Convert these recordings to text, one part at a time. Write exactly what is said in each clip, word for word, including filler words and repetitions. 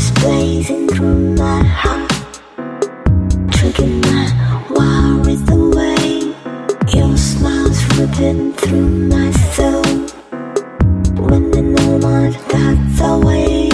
blazing through my heart, tricking my worries away. Your smile's ripping through my soul, winning all my thoughts away.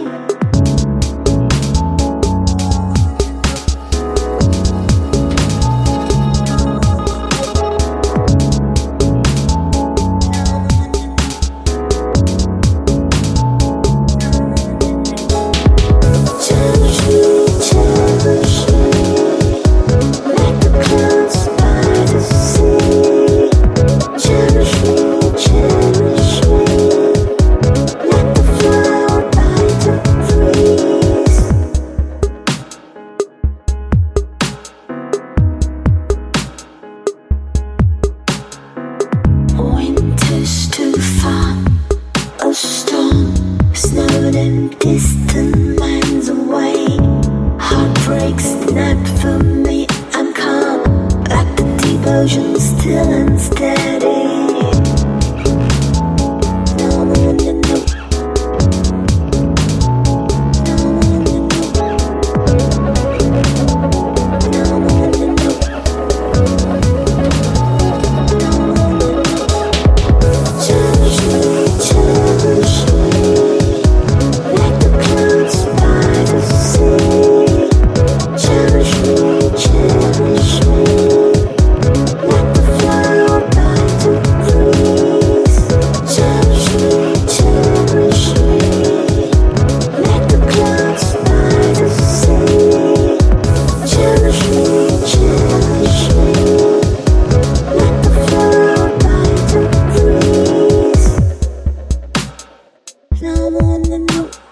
Winter's too far, a storm snowed in distant lands away. Heartbreaks snap for me, I'm calm, like the deep ocean, still and steady. No, no, no, no. No more than no.